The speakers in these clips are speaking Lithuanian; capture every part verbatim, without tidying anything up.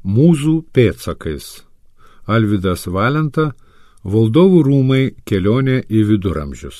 Mūzų pėdsakais. Alvydas Valenta, Valdovų rūmai kelionė į viduramžius.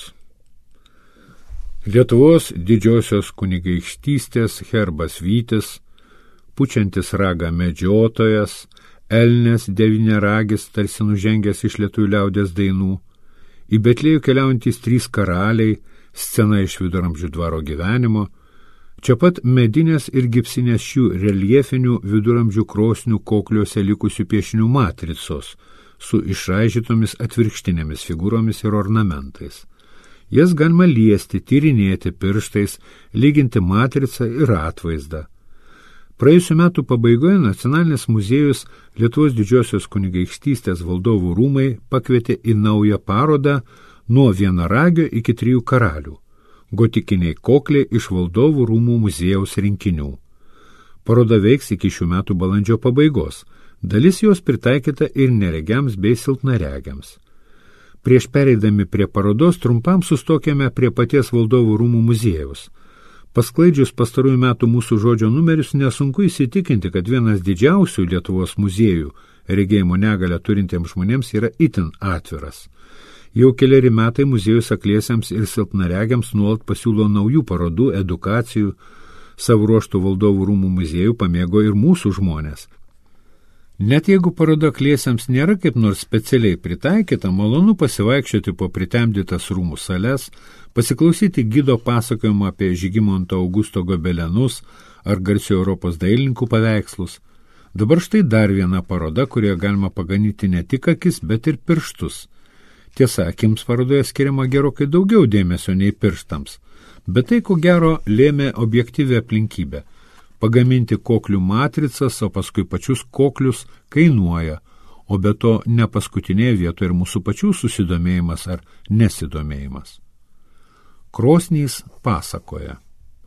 Lietuvos didžiosios kunigaikštystės herbas Vytis, pučiantis ragą medžiotojas, elnes devyniaragis, tarsi nužengęs iš lietuvių liaudies dainų, į Betliejų keliaujantys trys karaliai, scena iš viduramžių dvaro gyvenimo, čia pat medinės ir gipsinės šių reljefinių viduramžių krosnių kokliuose likusių piešinių matricos su išraižytomis atvirkštinėmis figūromis ir ornamentais. Jas galima liesti, tyrinėti pirštais, lyginti matricą ir atvaizdą. Praėjusiu metų pabaigoje Nacionalinis muziejus Lietuvos didžiosios kunigaikštystės Valdovų rūmai pakvietė į naują parodą nuo vienaragio iki trijų karalių. Gotikiniai kokliai iš Valdovų rūmų muziejaus rinkinių. Paroda veiks iki šių metų balandžio pabaigos. Dalis jos pritaikyta ir neregiams bei silpnaregiams. Prieš pereidami prie parodos trumpam sustokėme prie paties Valdovų rūmų muziejaus. Pasklaidžius pastarųjų metų mūsų žodžio numerius, nesunku įsitikinti, kad vienas didžiausių Lietuvos muziejų regėjimo negalią turintiems žmonėms yra itin atviras. Jau keleri metai muziejus akliesiems ir silpnaregiams nuolat pasiūlo naujų parodų, edukacijų. Savo ruoštų Valdovų rūmų muziejų pamėgo ir mūsų žmonės. Net jeigu paroda akliesiems nėra kaip nors specialiai pritaikyta, malonu pasivaikščioti po pritemdytas rūmų sales, pasiklausyti gido pasakojimo apie Žygimanto Augusto gobelenus ar garsių Europos dailininkų paveikslus. Dabar štai dar viena paroda, kurioje galima paganyti ne tik akis, bet ir pirštus. Tiesa, akims parodoje skiriama gerokai daugiau dėmesio nei pirštams, bet tai, ko gero, lėmė objektyvę aplinkybę. Pagaminti koklių matricas, o paskui pačius koklius kainuoja, o be to ne paskutinėje vietoje ir mūsų pačių susidomėjimas ar nesidomėjimas. Krosnys pasakoja.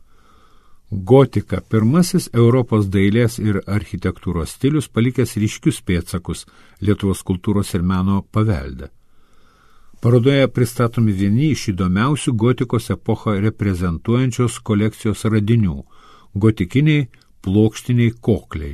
Gotika – pirmasis Europos dailės ir architektūros stilius, palikęs ryškius pėdsakus Lietuvos kultūros ir meno pavelde. Parodoje pristatomi vieni iš įdomiausių gotikos epochą reprezentuojančios kolekcijos radinių – gotikiniai plokštiniai kokliai.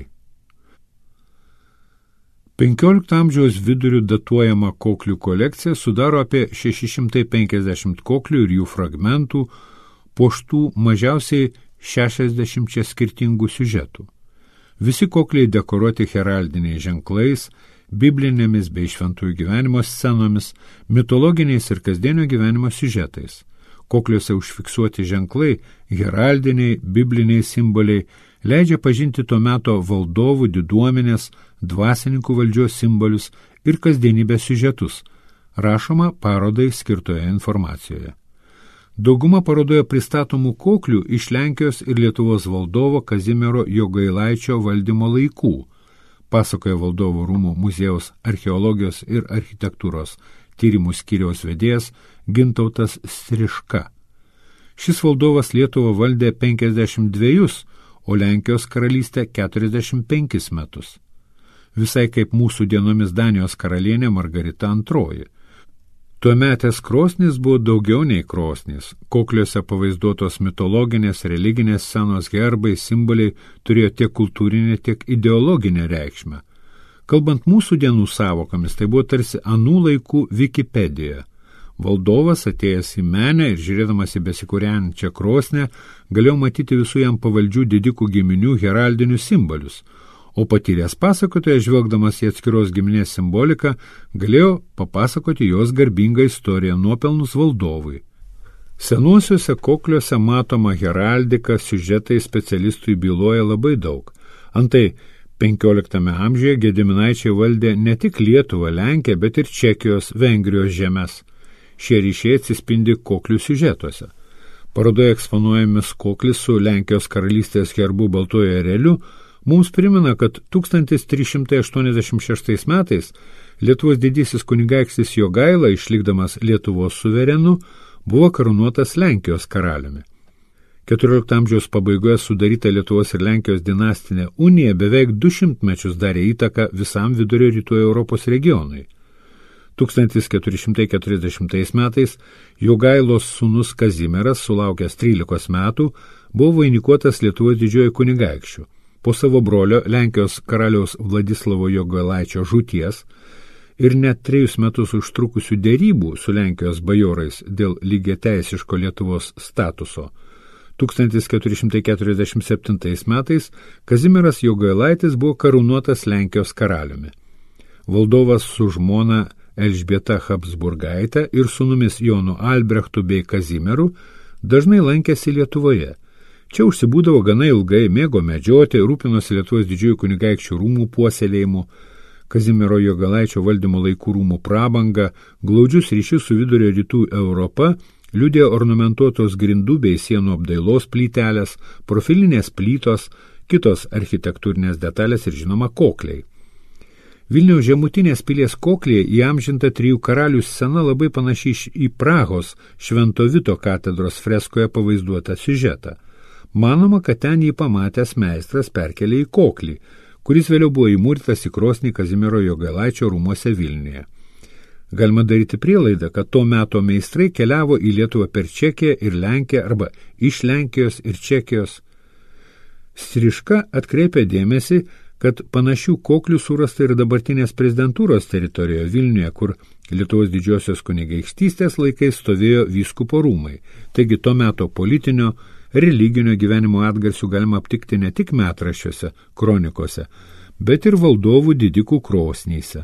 penkiolikto amžiaus vidurių datuojama koklių kolekcija sudaro apie šeši šimtai penkiasdešimt koklių ir jų fragmentų, puoštų mažiausiai šešiasdešimčia skirtingų siužetų. Visi kokliai dekoruoti heraldiniais ženklais, biblinėmis bei šventųjų gyvenimo scenomis, mitologiniais ir kasdienio gyvenimo siužetais. Kokliuose užfiksuoti ženklai, heraldiniai, bibliniai simboliai, leidžia pažinti to meto valdovų, diduomenės, dvasininkų valdžios simbolius ir kasdienybės siužetus, rašoma parodai skirtoje informacijoje. Dauguma parodoje pristatomų koklių iš Lenkijos ir Lietuvos valdovo Kazimiero Jogailaičio valdymo laikų, pasakoja Valdovų rūmų muziejaus archeologijos ir architektūros tyrimų skyriaus vedėjas Gintautas Striška. Šis valdovas Lietuvą valdė penkiasdešimt dvejus, o Lenkijos karalystę keturiasdešimt penkis metus. Visai kaip mūsų dienomis Danijos karalienė Margarita antroji. Tuometės krosnys buvo daugiau nei krosnys. Kokliuose pavaizduotos mitologinės, religinės scenos, herbai, simboliai turėjo tiek kultūrinę, tiek ideologinę reikšmę. Kalbant mūsų dienų savokomis, tai buvo tarsi anų laikų Wikipedija. Valdovas, atėjęs į menę ir žiūrėdamas į besikūrenčią krosnę, galėjo matyti visų jam pavaldžių didikų giminių heraldinius simbolius, o patyręs pasakotojas, žvelgdamas į atskiros giminės simboliką, galėjo papasakoti jos garbingą istoriją, nuopelnus valdovui. Senuosiuose kokliuose matoma heraldika, siužetai specialistui byloja labai daug. Antai, penkioliktame amžiuje Gediminaičiai valdė ne tik Lietuvą, Lenkiją, bet ir Čekijos, Vengrijos žemes. Šie ryšiai atsispindi koklių siužetuose. Parodoje eksponuojamis koklis su Lenkijos karalystės herbu baltojo ereliu mums primena, kad tūkstantis trys šimtai aštuoniasdešimt šeštais metais Lietuvos didysis kunigaikštis Jogaila, išlikdamas Lietuvos suverenu, buvo karūnuotas Lenkijos karaliumi. keturiolikto amžiaus pabaigoje sudaryta Lietuvos ir Lenkijos dinastinė unija beveik du šimtmečius darė įtaką visam vidurio rytų Europos regionui. tūkstantis keturi šimtai keturiasdešimtais metais Jogailos sūnus Kazimieras, sulaukęs trylikos metų, buvo vainikuotas Lietuvos didžiojo kunigaikščiu. Po savo brolio Lenkijos karaliaus Vladislavo Jogailaičio žūties ir net trejus metus užtrukusių derybų su Lenkijos bajorais dėl lygiateisiško Lietuvos statuso, tūkstantis keturi šimtai keturiasdešimt septintais metais Kazimieras Jogailaitis buvo karūnuotas Lenkijos karaliumi. Valdovas su žmona Elžbieta Habsburgaitė ir sūnumis Jonu Albrechtu bei Kazimieru dažnai lankėsi Lietuvoje. Čia užsibūdavo gana ilgai, mėgo medžioti, rūpinosi Lietuvos didžiųjų kunigaikščių rūmų puoselėjimu, Kazimiero Jogailaičio valdymo laikų rūmų prabanga, glaudžius ryšius su vidurio rytų Europa liudija ornamentuotos grindų bei sienų apdailos plytelės, profilinės plytos, kitos architektūrinės detalės ir žinoma kokliai. Vilniaus žemutinės pilies koklyje įamžinta trijų karalių scena labai panaši į Prahos Švento Vito katedros freskoje pavaizduotą siužetą. Manoma, kad ten jį pamatęs meistras perkelė į koklį, kuris vėliau buvo įmūrytas į krosnį Kazimiero Jogailaičio rūmuose Vilniuje. Galima daryti prielaidą, kad to meto meistrai keliavo į Lietuvą per Čekiją ir Lenkiją arba iš Lenkijos ir Čekijos. Striška atkreipia dėmesį, kad panašių koklių surasta ir dabartinės prezidentūros teritorijoje Vilniuje, kur Lietuvos didžiosios kunigaikštystės laikais stovėjo vyskupo rūmai. Taigi to meto politinio, religinio gyvenimo atgarsių galima aptikti ne tik metraščiuose, kronikose, bet ir valdovų didikų krosnyse.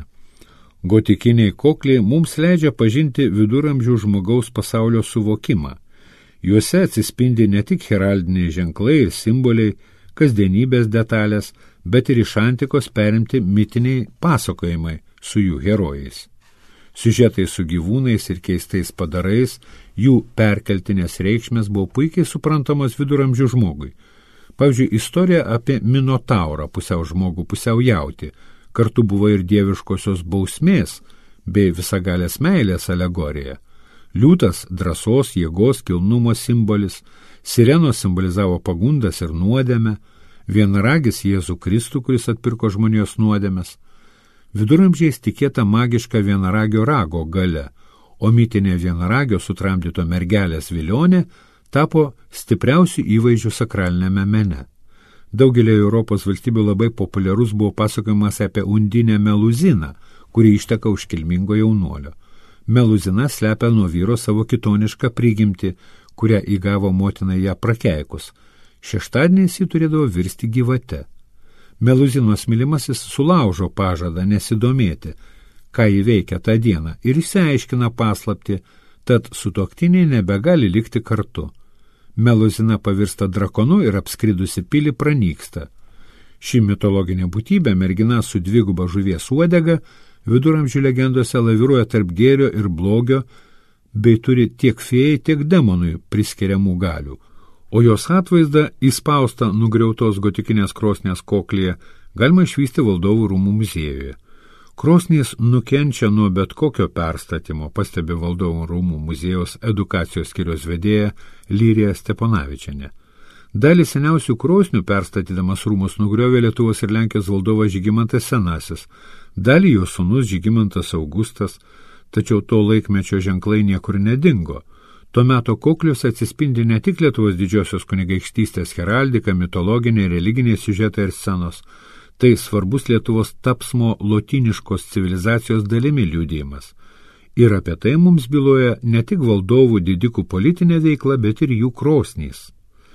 Gotikiniai kokliai mums leidžia pažinti viduramžių žmogaus pasaulio suvokimą. Juose atsispindi ne tik heraldiniai ženklai ir simboliai, kasdienybės detalės, bet ir iš antikos perimti mitiniai pasakojimai su jų herojais. Siužetai su gyvūnais ir keistais padarais, jų perkeltinės reikšmės buvo puikiai suprantamos viduramžių žmogui. Pavyzdžiui, istorija apie Minotaurą, pusiau žmogų, pusiau jautį, kartu buvo ir dieviškosios bausmės bei visagalės meilės alegorija. Liūtas drąsos, jėgos, kilnumo simbolis, sirenos simbolizavo pagundas ir nuodėmę, vienaragis Jėzų Kristų, kuris atpirko žmonijos nuodėmes. Viduramžiais tikėta magiška vienaragio rago galia, o mitinė vienaragio sutramdyto mergelės vilionė tapo stipriausių įvaizdžių sakralinėme mene. Daugelio Europos valstybių labai populiarus buvo pasakojimas apie undinę Meluziną, kuri išteka už kilmingo jaunuolio. Meluzina slepia nuo vyro savo kitonišką prigimtį, kurią įgavo motina ją prakeikus. Šeštadieniais jį turėdavo virsti gyvate. Meluzinos mylimasis sulaužo pažadą nesidomėti, ką jį veikia tą dieną, ir išsiaiškina paslaptį, tad sutuoktiniai nebegali likti kartu. Meluzina pavirsta drakonu ir apskridusi pilį pranyksta. Ši mitologinė būtybė, mergina su dviguba žuvies uodega, viduramžių legendose laviruoja tarp gėrio ir blogio, bei turi tiek fėjai, tiek demonui priskiriamų galių, o jos atvaizdą įspaustą nugriautos gotikinės krosnės koklyje galima išvysti Valdovų rūmų muziejuje. Krosnys nukenčia nuo bet kokio perstatymo, pastebi Valdovų rūmų muziejaus edukacijos skyriaus vedėja Lyrija Steponavičienė. Dalį seniausių krosnių perstatydamas rūmus nugriovė Lietuvos ir Lenkijos valdovas Žygimantas Senasis, dalį jo sūnus Žygimantas Augustas, tačiau to laikmečio ženklai niekur nedingo. Tuo metu kokliuose atsispindi ne tik Lietuvos didžiosios kunigaikštystės heraldika, mitologiniai, religiniai siužetai ir scenos. Tai svarbus Lietuvos tapsmo lotyniškos civilizacijos dalimi liudijimas. Ir apie tai mums byloja ne tik valdovų didikų politinė veikla, bet ir jų krosnys.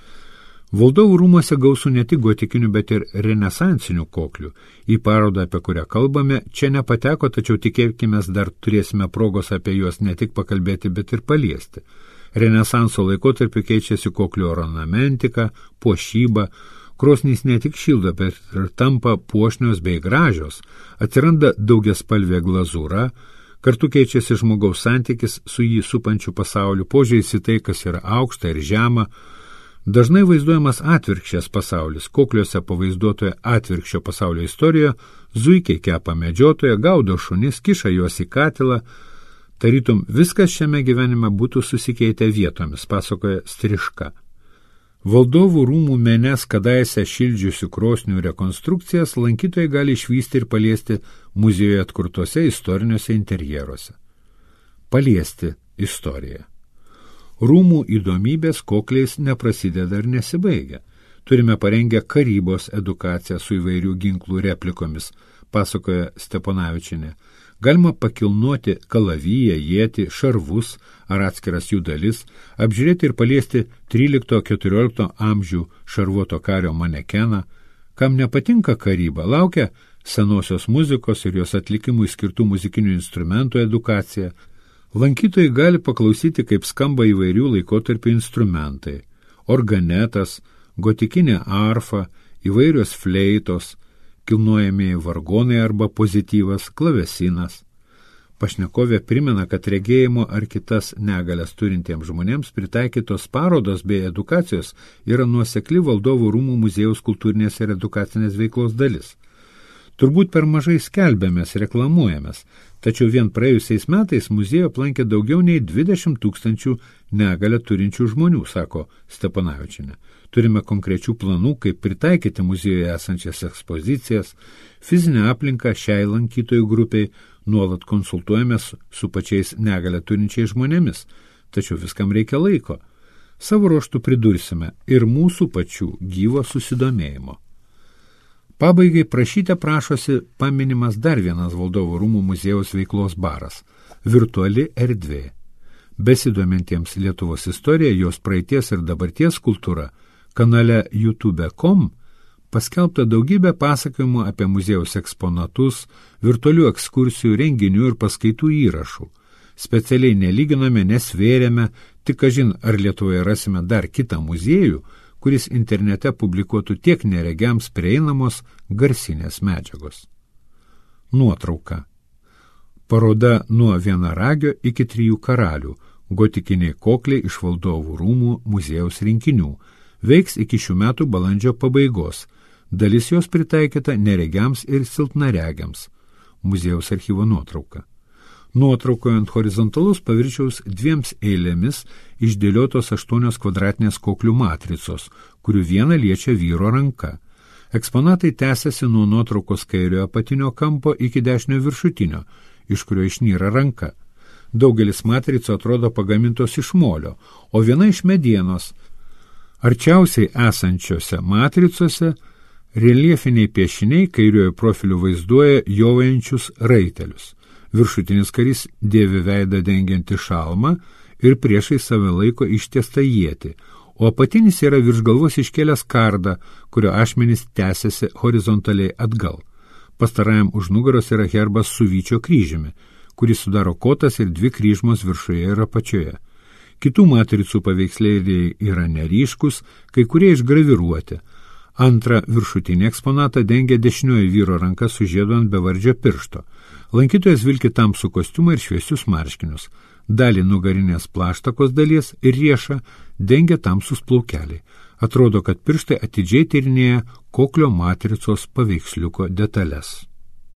Valdovų rūmuose gausu ne tik gotikinių, bet ir renesansinių koklių. Į parodą, apie kurią kalbame, čia nepateko, tačiau tikėkimės dar turėsime progos apie juos ne tik pakalbėti, bet ir paliesti. Renesanso laikotarpiu keičiasi koklių ornamentika, puošyba, krosnys ne tik šildo, bet ir tampa puošnios bei gražios, atsiranda daugiaspalvė glazūra, kartu keičiasi žmogaus santykis su jį supančiu pasauliu, požiūris į tai, kas yra aukšta ir žema. Dažnai vaizduojamas atvirkščias pasaulis, kokliuose pavaizduotoje atvirkščio pasaulio istorijoje, zuikiai kepa medžiotoje, gaudo šunis, kiša juos į katilą, tarytum viskas šiame gyvenime būtų susikeitę vietomis, pasakoja Striška. Valdovų rūmų menes kadaise šildžiusių krosnių rekonstrukcijas lankytojai gali išvysti ir paliesti muziejuje atkurtose istoriniuose interjeruose. Paliesti istoriją. Rūmų įdomybės kokliais neprasideda ir nesibaigia. Turime parengę karybos edukaciją su įvairių ginklų replikomis, pasakoja Steponavičienė. Galima pakilnuoti kalaviją, ietį, šarvus ar atskiras jų dalis, apžiūrėti ir paliesti trylikto-keturiolikto amžių šarvuoto kario manekeną. Kam nepatinka karyba, laukia senosios muzikos ir jos atlikimui skirtų muzikinių instrumentų edukacija. Lankytojai gali paklausyti, kaip skamba įvairių laikotarpių instrumentai. Organetas, gotikinė arfa, įvairios fleitos, kilnojami vargonai arba pozityvas, klavesinas. Pašnekovė primena, kad regėjimo ar kitas negalias turintiems žmonėms pritaikytos parodos bei edukacijos yra nuosekli Valdovų rūmų muziejaus kultūrinės ir edukacinės veiklos dalis. Turbūt per mažai skelbiamės, reklamuojamės, tačiau vien praėjusiais metais muziejų aplankė daugiau nei dvidešimt tūkstančių negalią turinčių žmonių, sako Steponavičienė. Turime konkrečių planų, kaip pritaikyti muziejuje esančias ekspozicijas, fizinę aplinką šiai lankytojų grupiai, nuolat konsultuojamės su pačiais negalią turinčiais žmonėmis, tačiau viskam reikia laiko. Savo ruožtų pridursime ir mūsų pačių gyvo susidomėjimo. Pabaigai prašyte prašosi paminimas dar vienas Valdovų rūmų muziejaus veiklos baras – virtuali erdvė. Besidomintiems Lietuvos istorija, jos praeities ir dabarties kultūra, kanale YouTube taškas com paskelbta daugybė pasakojimų apie muziejaus eksponatus, virtualių ekskursijų, renginių ir paskaitų įrašų. Specialiai nelyginame, nesvėrėme, tik kažin ar Lietuvoje rasime dar kitą muziejų, kuris internete publikuotų tiek neregiams prieinamos garsinės medžiagos. Nuotrauka. Paroda nuo vienaragio iki trijų karalių, gotikiniai kokliai iš Valdovų rūmų muziejaus rinkinių, veiks iki šių metų balandžio pabaigos. Dalis jos pritaikyta neregiams ir silpnaregiams. Muziejaus archyvo nuotrauka. Nuotraukoje ant horizontalus paviršiaus dviems eilėmis išdėliotos aštuonios kvadratinės koklių matricos, kurių vieną liečia vyro ranka. Eksponatai tęsiasi nuo nuotraukos kairiojo apatinio kampo iki dešinio viršutinio, iš kurio išnyra ranka. Daugelis matricų atrodo pagamintos iš molio, o viena iš medienos. Arčiausiai esančiose matricose reljefiniai piešiniai kairiojo profiliu vaizduoja jovajančius raitelius. Viršutinis karys dėvi veidą dengiantį šalmą ir priešai save laiko ištiestą ietį, o apatinis yra virš galvos iškėlęs kardą, kurio ašmenys tęsiasi horizontaliai atgal. Pastarajam už nugaros yra herbas su vyčio kryžiumi, kuris sudaro kotas ir dvi kryžmos viršuje ir apačioje. Kitų matricų paveikslėliai yra neryškus, kai kurie išgraviruoti. Antrą viršutinį eksponatą dengia dešinioji vyro ranka su žiedu ant bevardžio piršto. Lankytojas vilki tamsų kostiumą ir šviesius marškinius. Dalį nugarinės plaštakos dalies ir riešą dengia tamsus plaukeliai. Atrodo, kad pirštai atidžiai tyrinėja koklio matricos paveiksliuko detalės.